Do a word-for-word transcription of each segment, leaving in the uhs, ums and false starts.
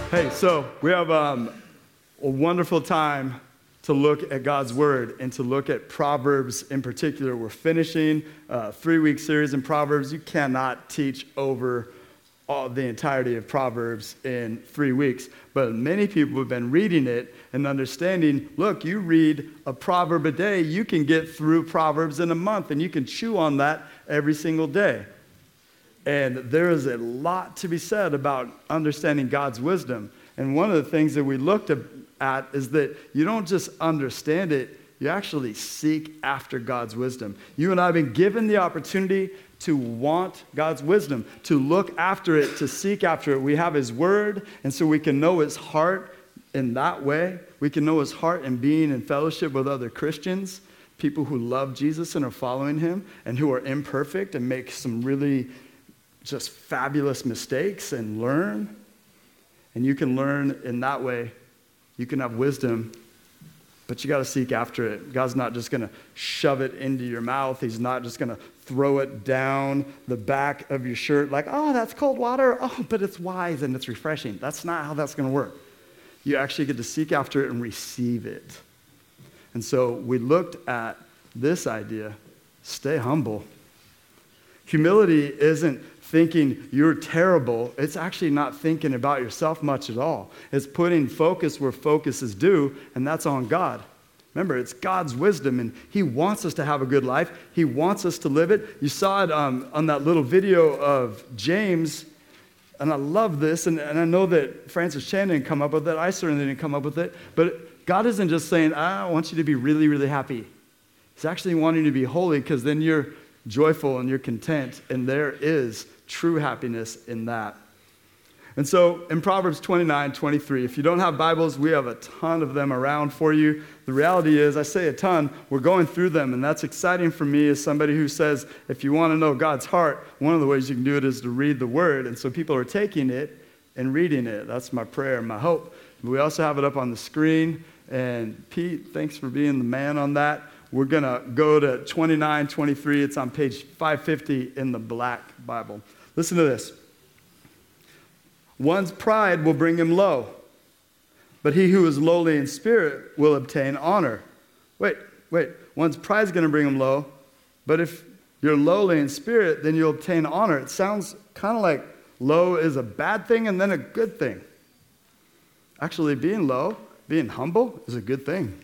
Hey, so we have um, a wonderful time to look at God's Word and to look at Proverbs in particular. We're finishing a three-week series in Proverbs. You cannot teach over all the entirety of Proverbs in three weeks. But many people have been reading it and understanding, look, you read a proverb a day, you can get through Proverbs in a month, and you can chew on that every single day. And there is a lot to be said about understanding God's wisdom. And one of the things that we looked at is that you don't just understand it, you actually seek after God's wisdom. You and I have been given the opportunity to want God's wisdom, to look after it, to seek after it. We have His Word, and so we can know His heart in that way. We can know His heart in being in fellowship with other Christians, people who love Jesus and are following Him, and who are imperfect and make some really just fabulous mistakes and learn. And you can learn in that way. You can have wisdom, but you got to seek after it. God's not just going to shove it into your mouth. He's not just going to throw it down the back of your shirt like, oh, that's cold water. Oh, but it's wise and it's refreshing. That's not how that's going to work. You actually get to seek after it and receive it. And so we looked at this idea, stay humble. Humility isn't thinking you're terrible. It's actually not thinking about yourself much at all. It's putting focus where focus is due, and that's on God. Remember, it's God's wisdom, and He wants us to have a good life. He wants us to live it. You saw it um, on that little video of James, and I love this, and, and I know that Francis Chan didn't come up with it. I certainly didn't come up with it. But God isn't just saying, I want you to be really, really happy. He's actually wanting you to be holy, because then you're joyful and you're content, and there is true happiness in that. And so in Proverbs twenty-nine, twenty-three, if you don't have Bibles, we have a ton of them around for you. The reality is, I say a ton, we're going through them, and that's exciting for me as somebody who says, if you want to know God's heart, one of the ways you can do it is to read the Word. And so people are taking it and reading it. That's my prayer and my hope. We also have it up on the screen. And Pete, thanks for being the man on that. We're going to go to twenty-nine, twenty-three. It's on page five fifty in the Black Bible. Listen to this. One's pride will bring him low, but he who is lowly in spirit will obtain honor. Wait, wait. One's pride is going to bring him low, but if you're lowly in spirit, then you'll obtain honor. It sounds kind of like low is a bad thing and then a good thing. Actually, being low, being humble is a good thing.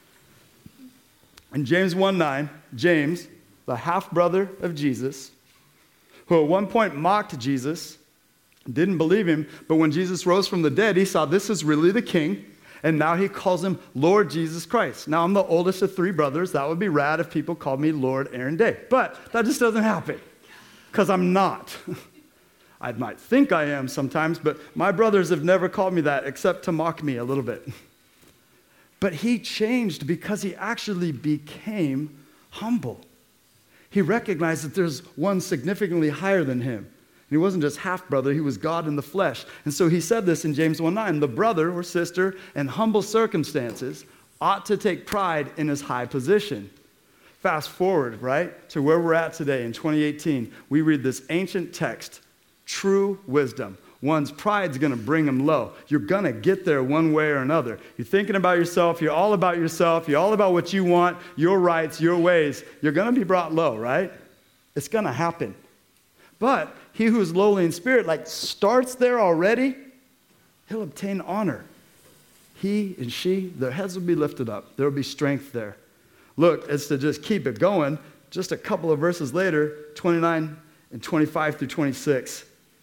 In James one nine, James, the half-brother of Jesus, who at one point mocked Jesus, didn't believe him, but when Jesus rose from the dead, he saw this is really the king, and now he calls him Lord Jesus Christ. Now, I'm the oldest of three brothers. That would be rad if people called me Lord Aaron Day, but that just doesn't happen, because I'm not. I might think I am sometimes, but my brothers have never called me that except to mock me a little bit. But he changed because he actually became humble. He recognized that there's one significantly higher than him. And he wasn't just half-brother, he was God in the flesh. And so he said this in James one nine, the brother or sister in humble circumstances ought to take pride in his high position. Fast forward, right, to where we're at today in twenty eighteen. We read this ancient text, true wisdom. One's pride's going to bring him low. You're going to get there one way or another. You're thinking about yourself. You're all about yourself. You're all about what you want, your rights, your ways. You're going to be brought low, right? It's going to happen. But he who is lowly in spirit, like starts there already, he'll obtain honor. He and she, their heads will be lifted up. There will be strength there. Look, it's to just keep it going. Just a couple of verses later, twenty-nine and twenty-five through twenty-six.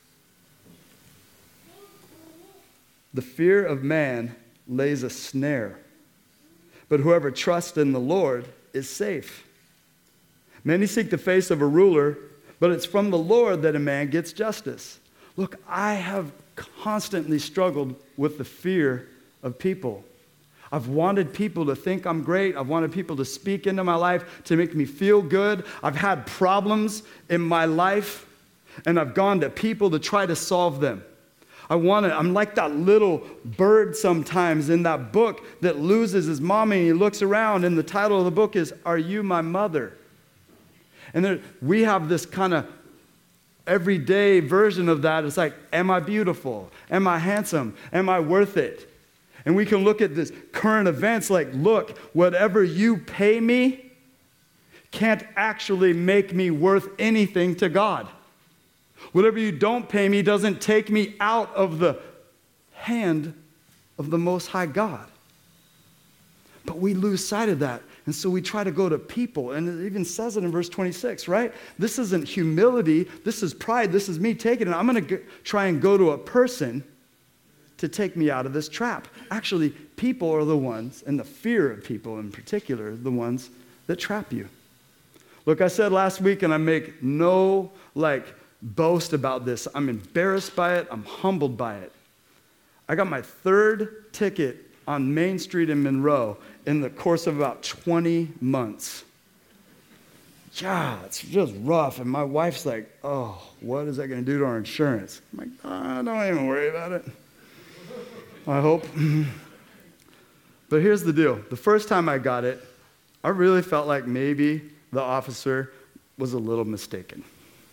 The fear of man lays a snare, but whoever trusts in the Lord is safe. Many seek the face of a ruler, but it's from the Lord that a man gets justice. Look, I have constantly struggled with the fear of people. I've wanted people to think I'm great. I've wanted people to speak into my life to make me feel good. I've had problems in my life, and I've gone to people to try to solve them. I want to, I'm like that little bird sometimes in that book that loses his mommy, and he looks around, and the title of the book is, Are You My Mother? And there, we have this kind of everyday version of that is like, am I beautiful? Am I handsome? Am I worth it? And we can look at this current events like, look, whatever you pay me can't actually make me worth anything to God. Whatever you don't pay me doesn't take me out of the hand of the Most High God. But we lose sight of that. And so we try to go to people. And it even says it in verse twenty-six, right? This isn't humility. This is pride. This is me taking it. I'm going to try and go to a person to take me out of this trap. Actually, people are the ones, and the fear of people in particular, the ones that trap you. Look, I said last week, and I make no, like, boast about this. I'm embarrassed by it. I'm humbled by it. I got my third ticket on Main Street in Monroe in the course of about twenty months. Yeah, it's just rough. And my wife's like, oh, what is that going to do to our insurance? I'm like, oh, don't even worry about it. I hope. But here's the deal. The first time I got it, I really felt like maybe the officer was a little mistaken.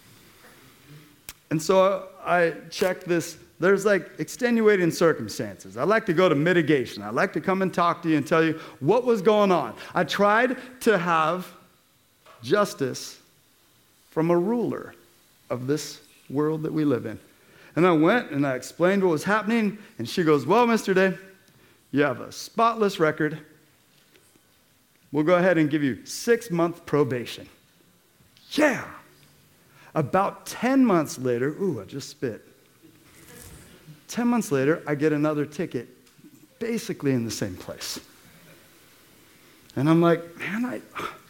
And so I checked this. There's like extenuating circumstances. I like to go to mitigation. I like to come and talk to you and tell you what was going on. I tried to have justice from a ruler of this world that we live in. And I went and I explained what was happening, and she goes, well, Mister Day, you have a spotless record. We'll go ahead and give you six-month probation. Yeah. About ten months later, ooh, I just spit. ten months later, I get another ticket, basically in the same place. And I'm like, man, I...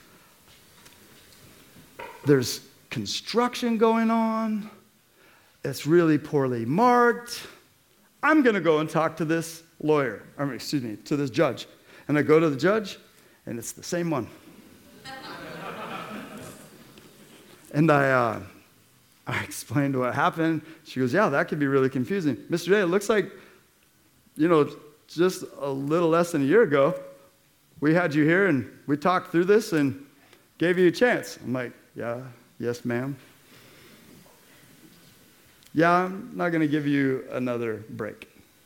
there's construction going on. It's really poorly marked. I'm going to go and talk to this lawyer, I mean, excuse me, to this judge. And I go to the judge, and it's the same one. And I, uh, I explained what happened. She goes, yeah, that could be really confusing. Mister Day, it looks like, you know, just a little less than a year ago, we had you here, and we talked through this and gave you a chance. I'm like, yeah, yes, ma'am. Yeah, I'm not going to give you another break.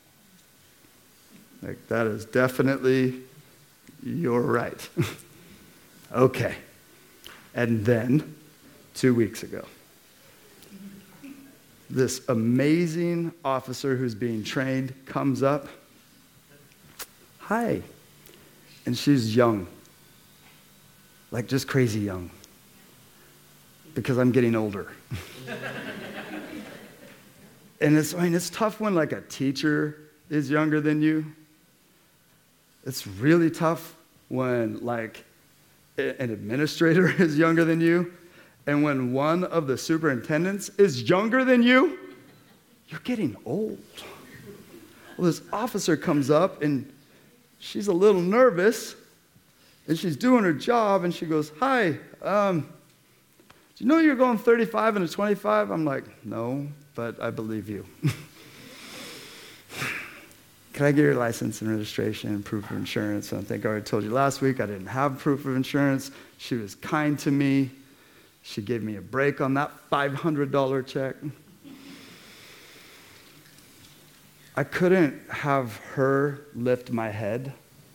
Like, that is definitely your right. Okay. And then, two weeks ago, this amazing officer who's being trained comes up. Hi. And she's young. Like, just crazy young. Because I'm getting older. And it's, I mean, it's tough when, like, a teacher is younger than you. It's really tough when, like, an administrator is younger than you. And when one of the superintendents is younger than you, you're getting old. Well, this officer comes up, and she's a little nervous, and she's doing her job, and she goes, hi, um, do you know you're going thirty-five and a twenty-five? I'm like, no, but I believe you. Can I get your license and registration and proof of insurance? And I think I already told you last week I didn't have proof of insurance. She was kind to me. She gave me a break on that five hundred dollars check. I couldn't have her lift my head.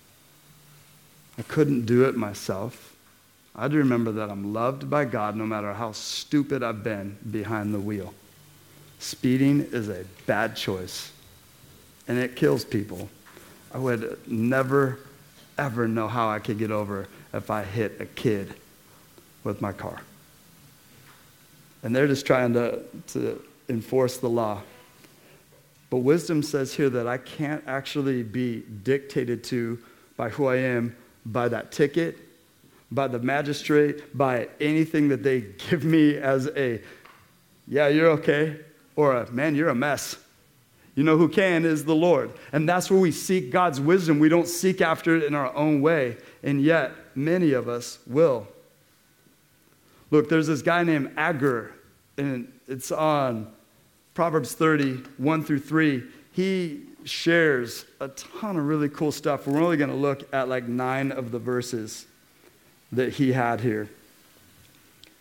I couldn't do it myself. I had to remember that I'm loved by God no matter how stupid I've been behind the wheel. Speeding is a bad choice, and it kills people. I would never, ever know how I could get over if I hit a kid with my car. And they're just trying to, to enforce the law. But wisdom says here that I can't actually be dictated to by who I am, by that ticket, by the magistrate, by anything that they give me as a, yeah, you're okay, or a, man, you're a mess. You know who can is the Lord. And that's where we seek God's wisdom. We don't seek after it in our own way. And yet, many of us will. Look, there's this guy named Agur, and it's on Proverbs thirty, one through three. He shares a ton of really cool stuff. We're only going to look at like nine of the verses that he had here.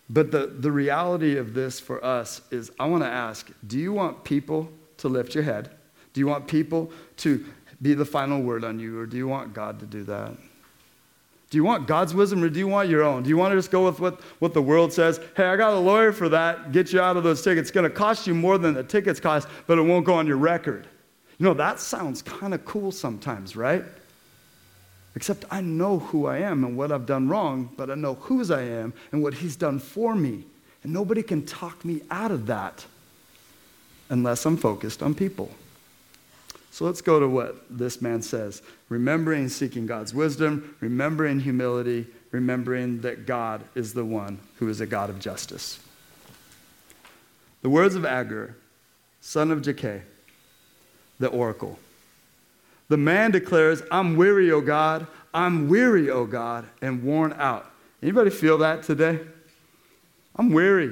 But the, the reality of this for us is I want to ask, do you want people to lift your head? Do you want people to be the final word on you, or do you want God to do that? Do you want God's wisdom, or do you want your own? Do you want to just go with what, what the world says? Hey, I got a lawyer for that. Get you out of those tickets. It's going to cost you more than the tickets cost, but it won't go on your record. You know, that sounds kind of cool sometimes, right? Except I know who I am and what I've done wrong, but I know whose I am and what he's done for me. And nobody can talk me out of that unless I'm focused on people. So let's go to what this man says. Remembering and seeking God's wisdom, remembering humility, remembering that God is the one who is a God of justice. The words of Agur, son of Jakeh, the oracle. The man declares, I'm weary, O God, I'm weary, O God, and worn out. Anybody feel that today? I'm weary.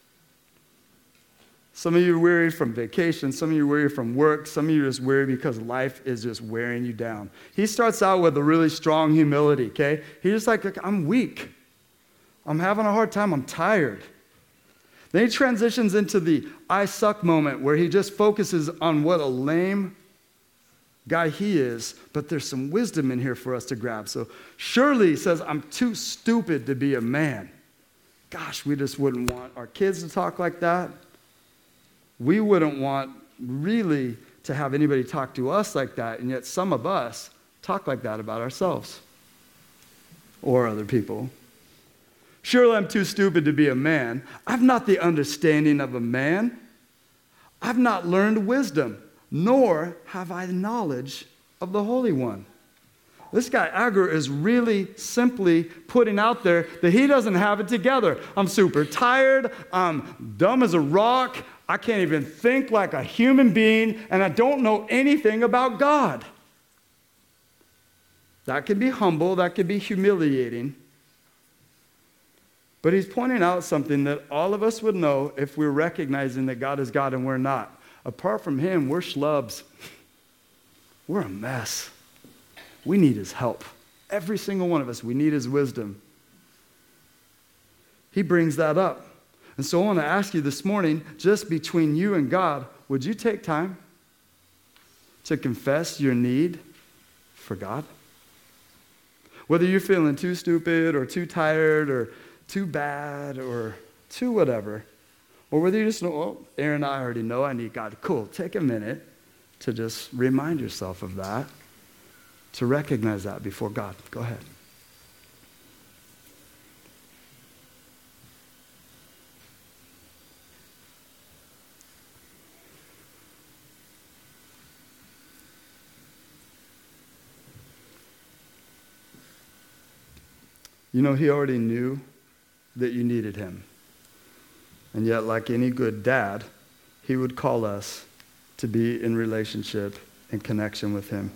Some of you are weary from vacation. Some of you are weary from work. Some of you are just weary because life is just wearing you down. He starts out with a really strong humility, okay? He's just like, I'm weak. I'm having a hard time. I'm tired. Then he transitions into the I suck moment where he just focuses on what a lame guy he is, but there's some wisdom in here for us to grab. So surely he says, I'm too stupid to be a man. Gosh, we just wouldn't want our kids to talk like that. We wouldn't want really to have anybody talk to us like that, and yet some of us talk like that about ourselves or other people. Surely I'm too stupid to be a man. I've not the understanding of a man. I've not learned wisdom, nor have I knowledge of the Holy One. This guy, Agur, is really simply putting out there that he doesn't have it together. I'm super tired. I'm dumb as a rock. I can't even think like a human being, and I don't know anything about God. That can be humble. That can be humiliating. But he's pointing out something that all of us would know if we're recognizing that God is God and we're not. Apart from him, we're schlubs. We're a mess. We need his help. Every single one of us, we need his wisdom. He brings that up. And so I want to ask you this morning, just between you and God, would you take time to confess your need for God? Whether you're feeling too stupid or too tired or too bad or too whatever, or whether you just know, oh, Aaron and I already know I need God. Cool. Take a minute to just remind yourself of that, to recognize that before God. Go ahead. You know, he already knew that you needed him. And yet, like any good dad, he would call us to be in relationship and connection with him.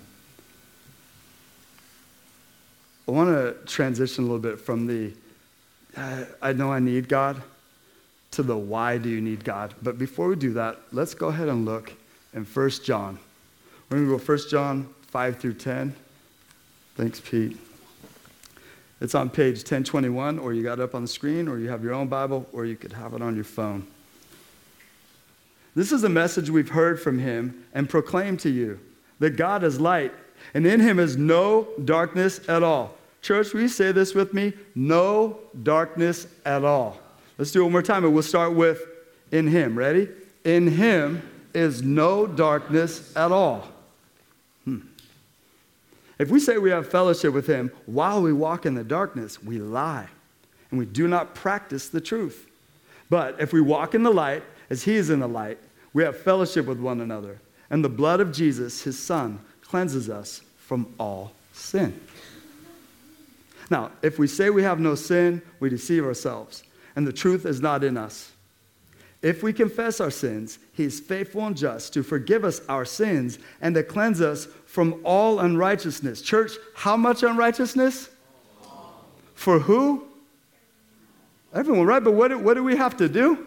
I want to transition a little bit from the, uh, I know I need God, to the why do you need God. But before we do that, let's go ahead and look in First John. We're going to go First John five through ten. Thanks, Pete. It's on page ten twenty-one, or you got it up on the screen, or you have your own Bible, or you could have it on your phone. This is a message we've heard from him and proclaimed to you, that God is light, and in him is no darkness at all. Church, will you say this with me? No darkness at all. Let's do it one more time, and we'll start with in him. Ready? In him is no darkness at all. Hmm. If we say we have fellowship with him while we walk in the darkness, we lie, and we do not practice the truth. But if we walk in the light, as he is in the light, we have fellowship with one another. And the blood of Jesus, his son, cleanses us from all sin. Now, if we say we have no sin, we deceive ourselves, and the truth is not in us. If we confess our sins, he is faithful and just to forgive us our sins and to cleanse us from all unrighteousness. Church, how much unrighteousness? All. For who? Everyone, right? But what do, what do we have to do?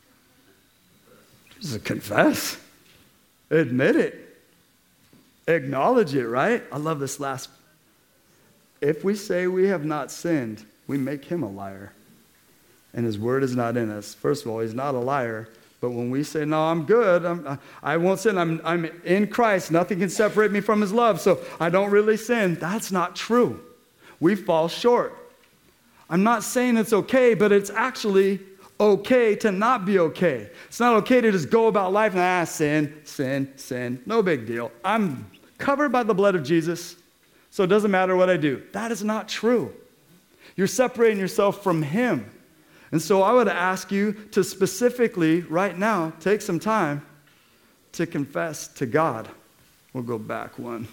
Just confess. Admit it. Acknowledge it, right? I love this last. If we say we have not sinned, we make him a liar, and his word is not in us, first of all, he's not a liar. But when we say, no, I'm good, I'm, I won't sin, I'm, I'm in Christ, nothing can separate me from his love, so I don't really sin, that's not true. We fall short. I'm not saying it's okay, but it's actually okay to not be okay. It's not okay to just go about life and, ah, sin, sin, sin, no big deal. I'm covered by the blood of Jesus, so it doesn't matter what I do. That is not true. You're separating yourself from him. And so I would ask you to specifically, right now, take some time to confess to God. We'll go back one.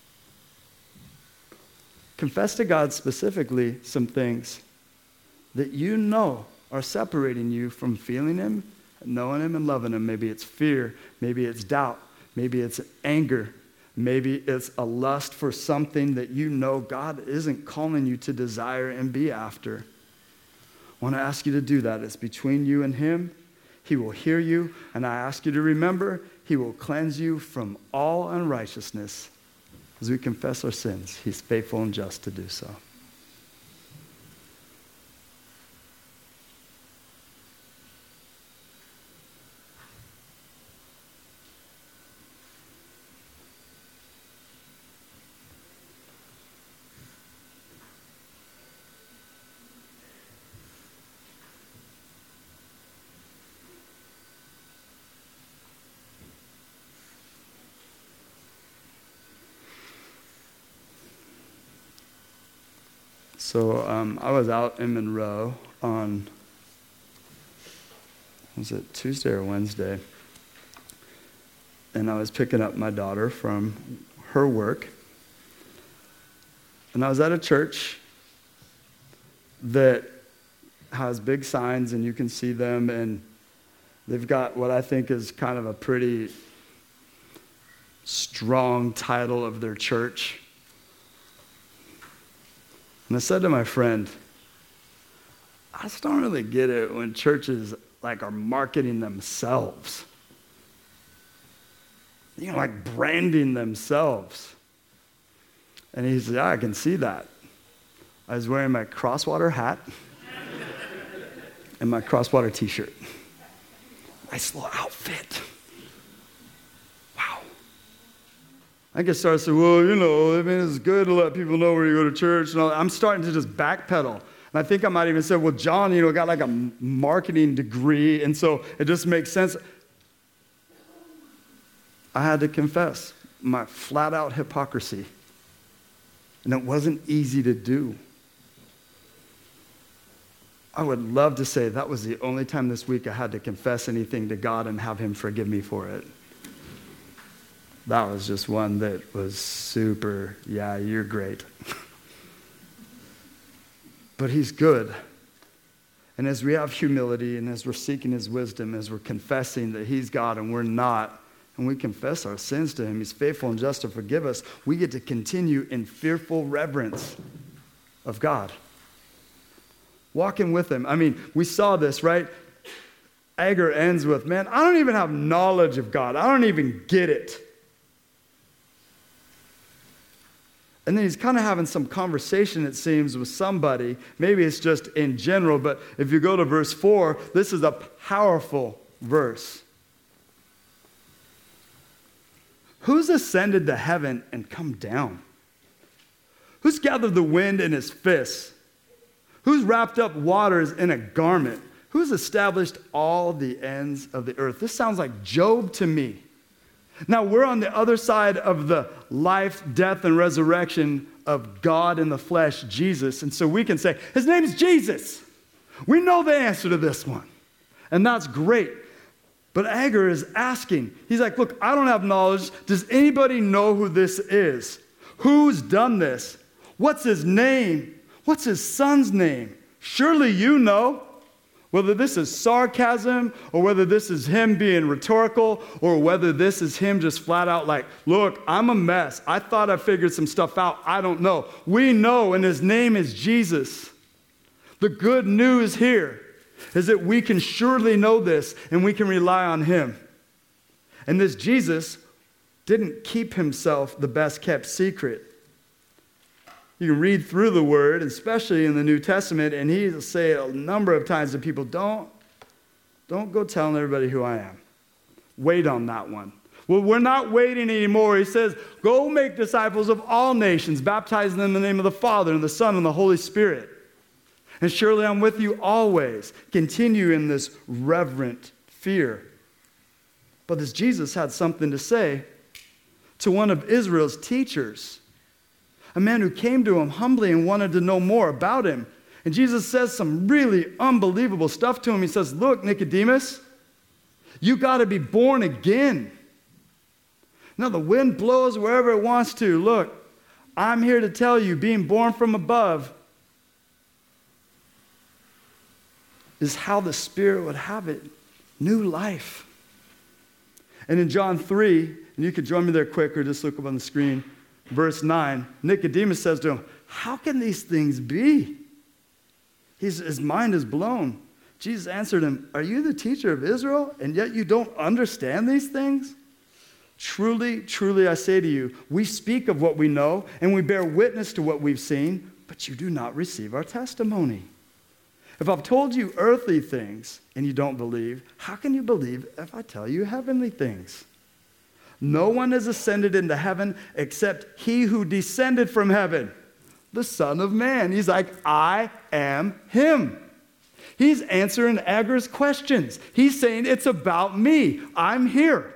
Confess to God specifically some things that you know are separating you from feeling him, knowing him, and loving him. Maybe it's fear. Maybe it's doubt. Maybe it's anger. Maybe it's a lust for something that you know God isn't calling you to desire and be after. I want to ask you to do that. It's between you and him. He will hear you. And I ask you to remember, he will cleanse you from all unrighteousness. As we confess our sins, he's faithful and just to do so. So um, I was out in Monroe on, was it Tuesday or Wednesday? And I was picking up my daughter from her work. And I was at a church that has big signs and you can see them, and they've got what I think is kind of a pretty strong title of their church. And I said to my friend, I just don't really get it when churches like are marketing themselves. You know, like branding themselves. And he said, yeah, I can see that. I was wearing my Crosswater hat and my Crosswater t-shirt. Nice little outfit. I get started to say, well, you know, I mean, it's good to let people know where you go to church. And all. I'm starting to just backpedal. And I think I might even say, well, John, you know, got like a marketing degree, and so it just makes sense. I had to confess my flat-out hypocrisy. And it wasn't easy to do. I would love to say that was the only time this week I had to confess anything to God and have him forgive me for it. That was just one that was super, yeah, you're great. But he's good. And as we have humility and as we're seeking his wisdom, as we're confessing that he's God and we're not, and we confess our sins to him, he's faithful and just to forgive us, we get to continue in fearful reverence of God. Walking with him. I mean, we saw this, right? Agar ends with, man, I don't even have knowledge of God. I don't even get it. And then he's kind of having some conversation, it seems, with somebody. Maybe it's just in general, but if you go to verse four, this is a powerful verse. Who's ascended to heaven and come down? Who's gathered the wind in his fists? Who's wrapped up waters in a garment? Who's established all the ends of the earth? This sounds like Job to me. Now, we're on the other side of the life, death, and resurrection of God in the flesh, Jesus. And so we can say, his name is Jesus. We know the answer to this one. And that's great. But Agar is asking, he's like, look, I don't have knowledge. Does anybody know who this is? Who's done this? What's his name? What's his son's name? Surely you know. Whether this is sarcasm or whether this is him being rhetorical or whether this is him just flat out like, look, I'm a mess. I thought I figured some stuff out. I don't know. We know, and his name is Jesus. The good news here is that we can surely know this and we can rely on him. And this Jesus didn't keep himself the best kept secret. You can read through the word, especially in the New Testament, and he'll say a number of times to people, don't, don't go telling everybody who I am. Wait on that one. Well, we're not waiting anymore. He says, go make disciples of all nations, baptizing them in the name of the Father and the Son and the Holy Spirit. And surely I'm with you always. Continue in this reverent fear. But this Jesus had something to say to one of Israel's teachers, a man who came to him humbly and wanted to know more about him. And Jesus says some really unbelievable stuff to him. He says, look, Nicodemus, you got to be born again. Now, the wind blows wherever it wants to. Look, I'm here to tell you, being born from above is how the Spirit would have it. New life. And in John three, and you could join me there quick or just look up on the screen, verse nine, Nicodemus says to him, how can these things be? He's, his mind is blown. Jesus answered him, are you the teacher of Israel, and yet you don't understand these things? Truly, truly, I say to you, we speak of what we know, and we bear witness to what we've seen, but you do not receive our testimony. If I've told you earthly things and you don't believe, how can you believe if I tell you heavenly things? No one has ascended into heaven except he who descended from heaven, the Son of Man. He's like, I am him. He's answering Agur's questions. He's saying, it's about me. I'm here.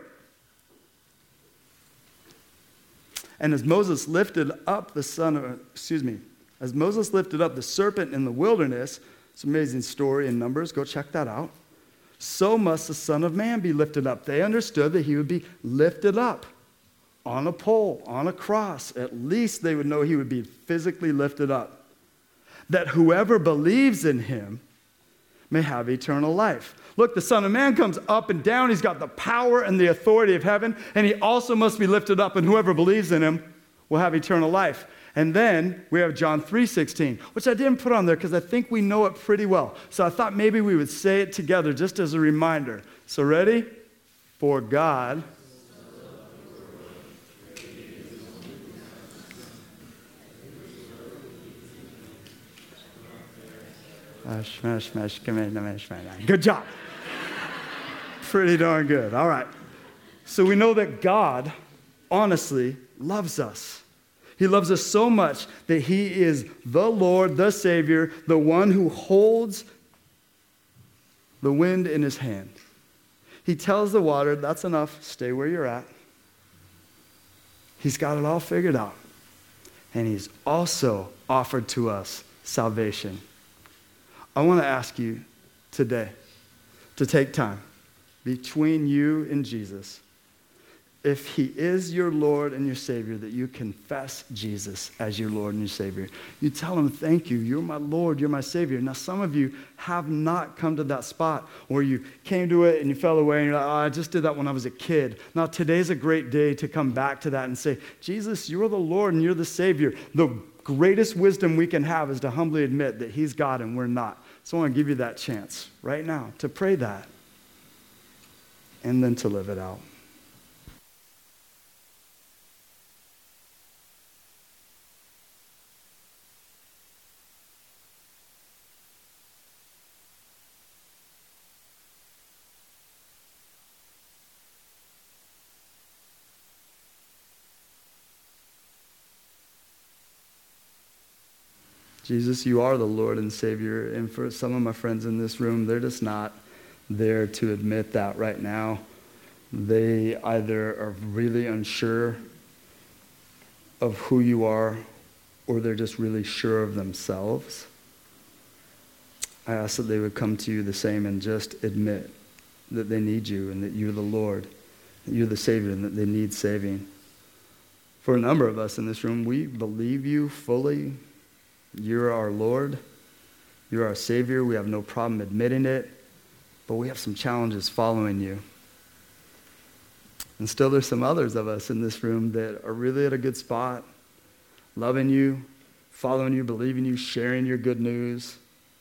And as Moses lifted up the son of, excuse me, as Moses lifted up the serpent in the wilderness, it's an amazing story in Numbers. Go check that out. So must the Son of Man be lifted up. They understood that he would be lifted up on a pole, on a cross. At least they would know he would be physically lifted up. That whoever believes in him may have eternal life. Look, the Son of Man comes up and down. He's got the power and the authority of heaven, and he also must be lifted up, and whoever believes in him will have eternal life. And then we have John three sixteen, which I didn't put on there because I think we know it pretty well. So I thought maybe we would say it together just as a reminder. So ready? For God Good job. Pretty darn good. All right. So we know that God, honestly, loves us. He loves us so much that he is the Lord, the Savior, the one who holds the wind in his hand. He tells the water, that's enough, stay where you're at. He's got it all figured out. And he's also offered to us salvation. I want to ask you today to take time between you and Jesus. If he is your Lord and your Savior, that you confess Jesus as your Lord and your Savior. You tell him, thank you, you're my Lord, you're my Savior. Now, some of you have not come to that spot where you came to it and you fell away and you're like, oh, I just did that when I was a kid. Now, today's a great day to come back to that and say, Jesus, you're the Lord and you're the Savior. The greatest wisdom we can have is to humbly admit that he's God and we're not. So I want to give you that chance right now to pray that and then to live it out. Jesus, you are the Lord and Savior. And for some of my friends in this room, they're just not there to admit that right now. They either are really unsure of who you are, or they're just really sure of themselves. I ask that they would come to you the same and just admit that they need you and that you're the Lord, that you're the Savior, and that they need saving. For a number of us in this room, we believe you fully. You're our Lord. You're our Savior. We have no problem admitting it, but we have some challenges following you. And still there's some others of us in this room that are really at a good spot, loving you, following you, believing you, sharing your good news.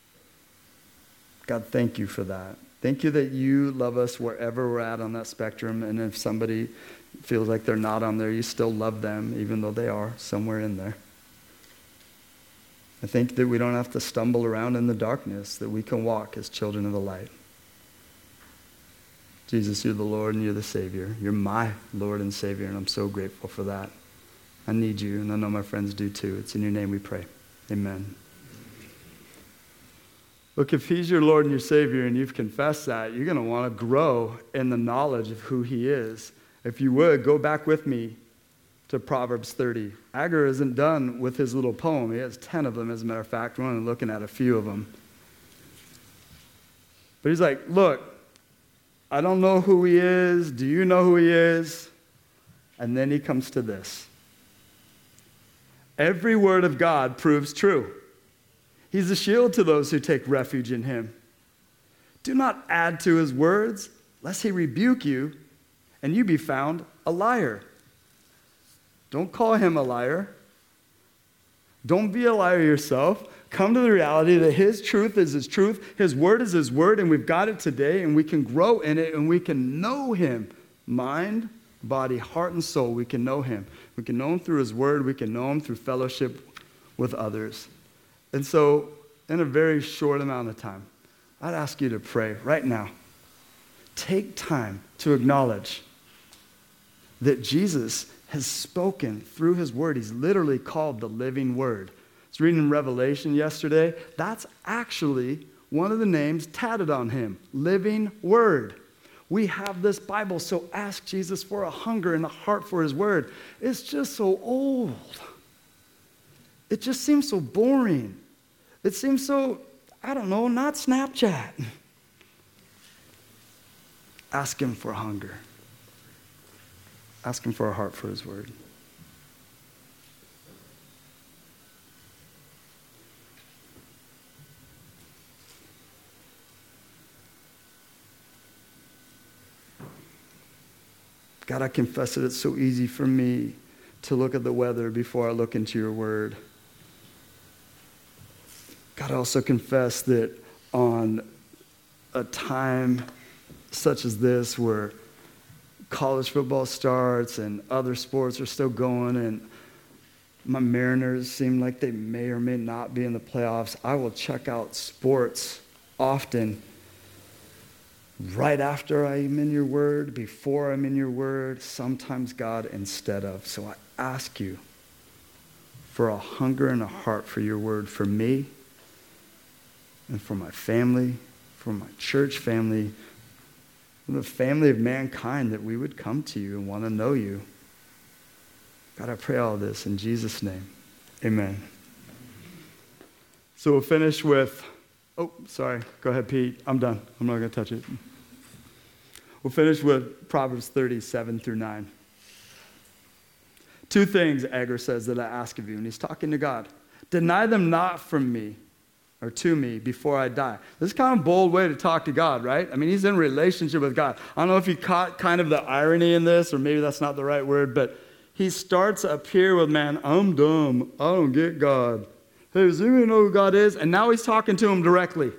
God, thank you for that. Thank you that you love us wherever we're at on that spectrum, and if somebody feels like they're not on there, you still love them, even though they are somewhere in there. I think that we don't have to stumble around in the darkness, that we can walk as children of the light. Jesus, you're the Lord and you're the Savior. You're my Lord and Savior, and I'm so grateful for that. I need you, and I know my friends do too. It's in your name we pray. Amen. Look, if he's your Lord and your Savior and you've confessed that, you're going to want to grow in the knowledge of who he is. If you would, go back with me to Proverbs thirty. Agur isn't done with his little poem. He has ten of them, as a matter of fact. We're only looking at a few of them. But he's like, look, I don't know who he is. Do you know who he is? And then he comes to this. Every word of God proves true. He's a shield to those who take refuge in him. Do not add to his words, lest he rebuke you, and you be found a liar. Don't call him a liar. Don't be a liar yourself. Come to the reality that his truth is his truth, his word is his word, and we've got it today, and we can grow in it, and we can know him. Mind, body, heart, and soul, we can know him. We can know him through his word. We can know him through fellowship with others. And so, in a very short amount of time, I'd ask you to pray right now. Take time to acknowledge that Jesus has spoken through his word. He's literally called the living word. I was reading in Revelation yesterday. That's actually one of the names tatted on him, living word. We have this Bible, so ask Jesus for a hunger and a heart for his word. It's just so old. It just seems so boring. It seems so, I don't know, not Snapchat. Ask him for hunger. Ask him for a heart for his word. God, I confess that it's so easy for me to look at the weather before I look into your word. God, I also confess that on a time such as this where college football starts and other sports are still going and my Mariners seem like they may or may not be in the playoffs, I will check out sports often right after I'm in your word, before I'm in your word, sometimes, God, instead of. So I ask you for a hunger and a heart for your word for me and for my family, for my church family, for the family of mankind, that we would come to you and want to know you. God, I pray all this in Jesus' name. Amen. So we'll finish with, oh, sorry. Go ahead, Pete. I'm done. I'm not going to touch it. We'll finish with Proverbs thirty, seven through nine. Two things, Agur says, that I ask of you. And he's talking to God. Deny them not from me, or to me, before I die. This is kind of a bold way to talk to God, right? I mean, he's in relationship with God. I don't know if you caught kind of the irony in this, or maybe that's not the right word, but he starts up here with, man, I'm dumb. I don't get God. Hey, does anyone know who God is? And now he's talking to him directly.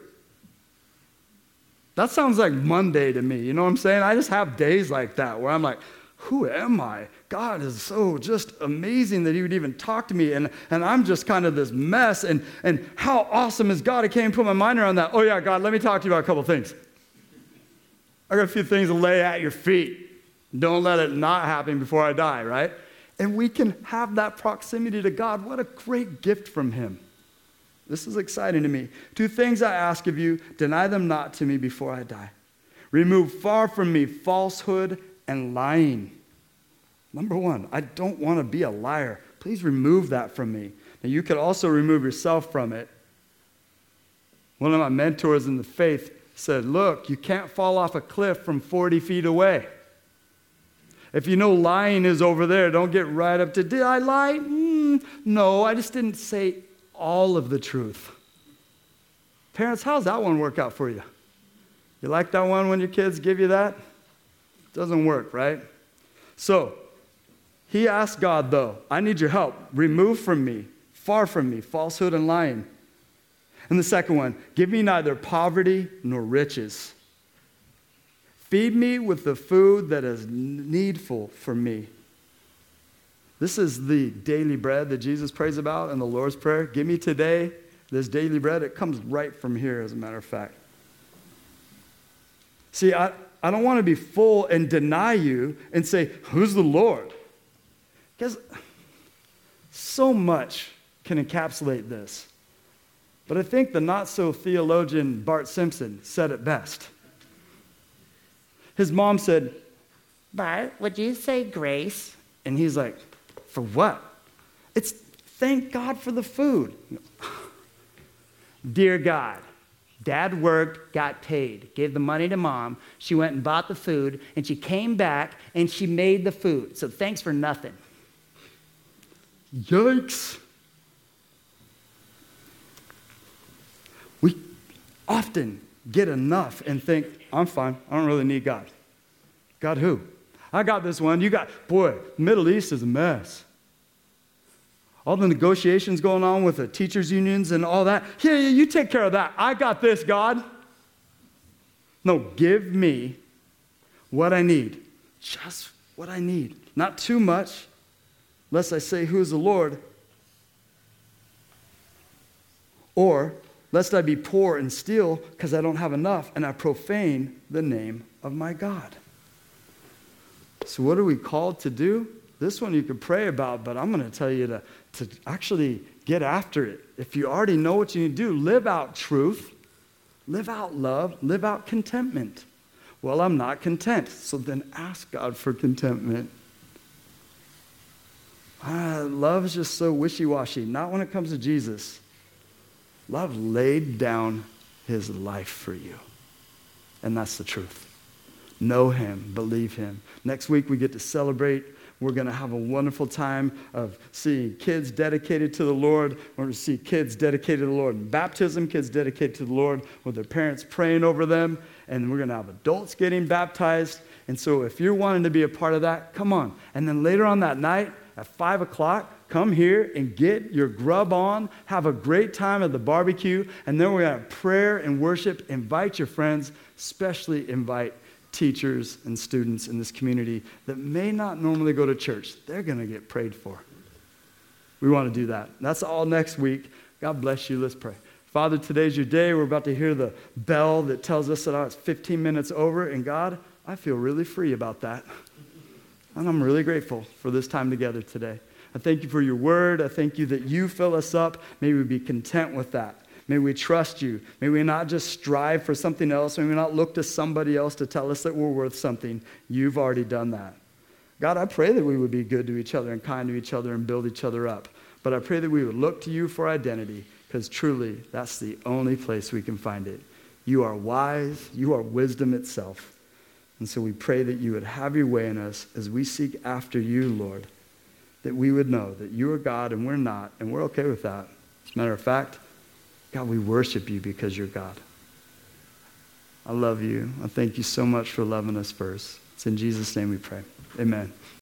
That sounds like Monday to me. You know what I'm saying? I just have days like that where I'm like, who am I? God is so just amazing that he would even talk to me. And, and I'm just kind of this mess. And, and how awesome is God? I can't even put my mind around that. Oh, yeah, God, let me talk to you about a couple things. I got a few things to lay at your feet. Don't let it not happen before I die, right? And we can have that proximity to God. What a great gift from him. This is exciting to me. Two things I ask of you, deny them not to me before I die. Remove far from me falsehood and lying. Number one, I don't want to be a liar. Please remove that from me. Now, you could also remove yourself from it. One of my mentors in the faith said, look, you can't fall off a cliff from forty feet away. If you know lying is over there, don't get right up to, did I lie? Mm, no, I just didn't say all of the truth. Parents, how's that one work out for you? You like that one when your kids give you that? Doesn't work, right? So, he asked God, though, I need your help. Remove from me, far from me, falsehood and lying. And the second one, give me neither poverty nor riches. Feed me with the food that is needful for me. This is the daily bread that Jesus prays about in the Lord's Prayer. Give me today this daily bread. It comes right from here, as a matter of fact. See, I, I don't want to be full and deny you and say, who's the Lord? Because so much can encapsulate this. But I think the not-so-theologian Bart Simpson said it best. His mom said, Bart, would you say grace? And he's like, for what? It's thank God for the food. Dear God, Dad worked, got paid, gave the money to Mom. She went and bought the food, and she came back, and she made the food. So thanks for nothing. Yikes. We often get enough and think, I'm fine. I don't really need God. God who? I got this one. You got, boy, Middle East is a mess. All the negotiations going on with the teachers' unions and all that. Yeah, yeah, you take care of that. I got this, God. No, give me what I need. Just what I need. Not too much, lest I say, who is the Lord? Or, lest I be poor and steal because I don't have enough and I profane the name of my God. So what are we called to do? This one you could pray about, but I'm going to tell you to, to actually get after it. If you already know what you need to do, live out truth, live out love, live out contentment. Well, I'm not content, so then ask God for contentment. Ah, love is just so wishy-washy, not when it comes to Jesus. Love laid down his life for you, and that's the truth. Know him, believe him. Next week we get to celebrate. We're going to have a wonderful time of seeing kids dedicated to the Lord. We're going to see kids dedicated to the Lord in baptism, kids dedicated to the Lord with their parents praying over them. And we're going to have adults getting baptized. And so if you're wanting to be a part of that, come on. And then later on that night at five o'clock, come here and get your grub on. Have a great time at the barbecue. And then we're going to have prayer and worship. Invite your friends, especially invite teachers and students in this community that may not normally go to church. They're going to get prayed for. We want to do that. That's all next week. God bless you. Let's pray. Father, today's your day. We're about to hear the bell that tells us that oh, it's fifteen minutes over. And God, I feel really free about that. And I'm really grateful for this time together today. I thank you for your word. I thank you that you fill us up. May we be content with that. May we trust you. May we not just strive for something else. May we not look to somebody else to tell us that we're worth something. You've already done that. God, I pray that we would be good to each other and kind to each other and build each other up. But I pray that we would look to you for identity, because truly, that's the only place we can find it. You are wise. You are wisdom itself. And so we pray that you would have your way in us as we seek after you, Lord, that we would know that you are God and we're not, and we're okay with that. As a matter of fact, God, we worship you because you're God. I love you. I thank you so much for loving us first. It's in Jesus' name we pray. Amen.